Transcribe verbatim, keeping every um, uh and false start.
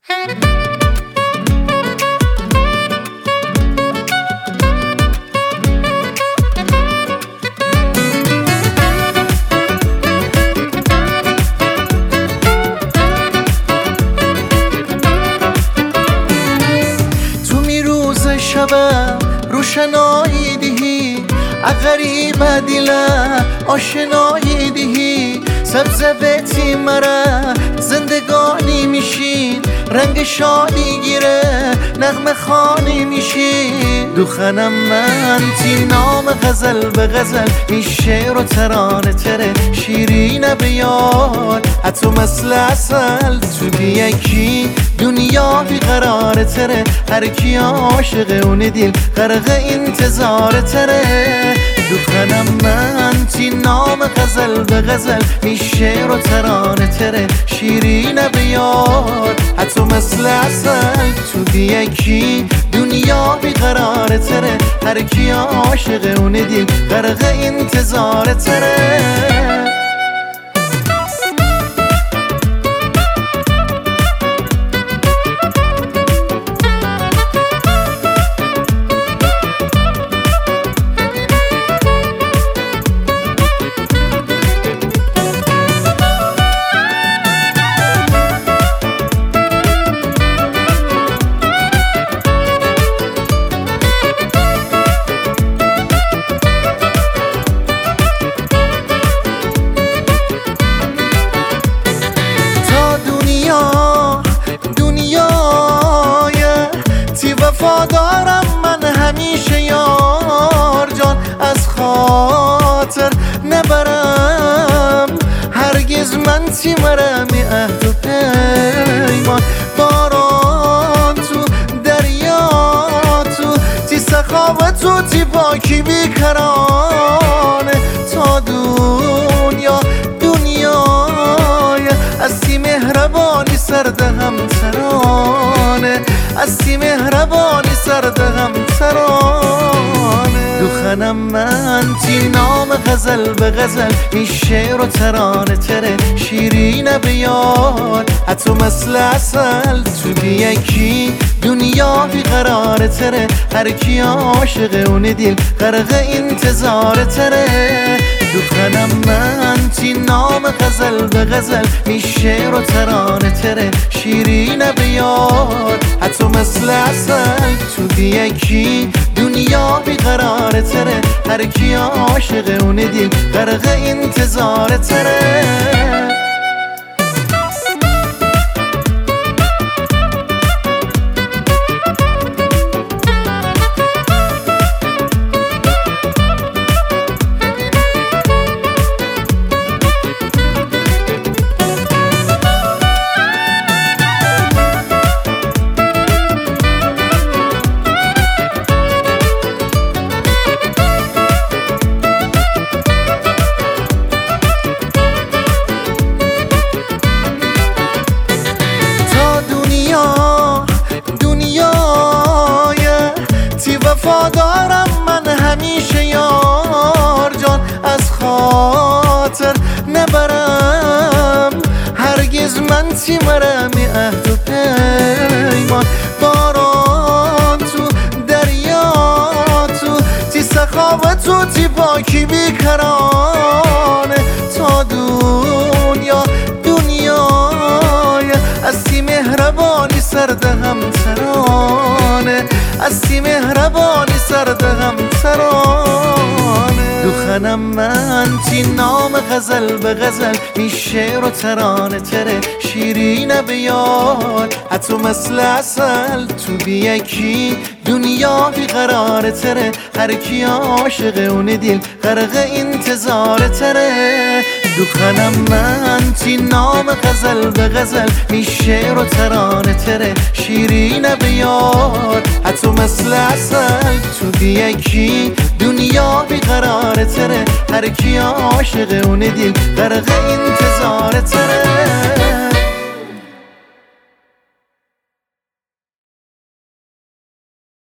شبم روشنایی دهی اغریب دیله آشنایی دهی سبز بیتی مرا زندگانی میشین رنگ شادی گیره نغمه خانی میشین دوخنم من تی نام غزل به غزل این شعر و ترانه تره شیرین بیار حتی مثل اصل تو بیکی دنیا بیقرار تره هر کی عاشق اون دیل غرق انتظار تره دوخنم من تی نام غزل به غزل این شعر و ترانه تره شیرین بیار حتی مثل اصل تو بیکی دنیا بیقرار تره هر کی عاشق اون دیل غرق انتظار تره وفادارم من همیشه یار جان از خاطر نبرم هرگز من تی مرم عهد و پیمان باران تو دریا تو تی سخاوت و تی پاکی بیکرانه تا دنیا دنیای از تی مهربانی سردهم ترانه از تی مهربانی سردهم ترانه دوخنم من تی نام غزل به غزل این شعر و ترانه تره شیرین بیار حتی مثل اصل تو بیکی دنیا بیقرار تره هر کی عاشق اون دیل غرق انتظار تره دوخنم من تی نام غزل به غزل این شعر و ترانه تره شیرین بیار حتی مثل اصل تو بیکی دنیا بیقرار تره هر کی عاشق اون دیل غرق انتظار تره وفادارم من همیشه یار جان از خاطر نبرم هرگز من تی مرم عهد و پیمان باران تو دریا تو تی سخاوت و تی پاکی بیکرانه تا دنیا دنیای از تی مهربانی سردهم ترانه از تی مهربانی سردهم ترانه دوخنم من تی نام غزل به غزل این شعر و ترانه تره شیرین بیار حتی مثل اصل تو بیکی دنیا بیقرار تره هر کی عاشق اون دیل غرق انتظار تره دوخنم من تی نام غزل به غزل این شعر و ترانه تره شیرین بیار حتی مثل اصل تو بیکی دنیا بیقرار تره هر کی عاشق اون دیل غرق انتظار تره